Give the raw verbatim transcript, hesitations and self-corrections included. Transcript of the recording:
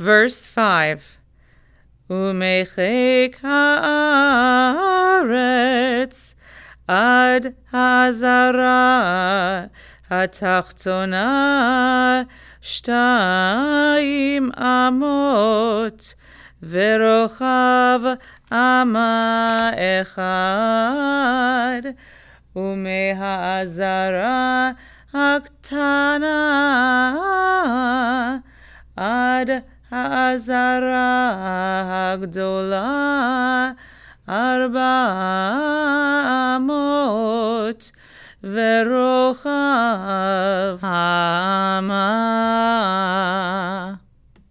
Verse five. ומחיק הארץ עד הזרה התחתונה שתיים אמות ורוחב אמה אחד ומהעזרה הקטנה עד העזרה הגדולה ארבע אמות ורוחב האמה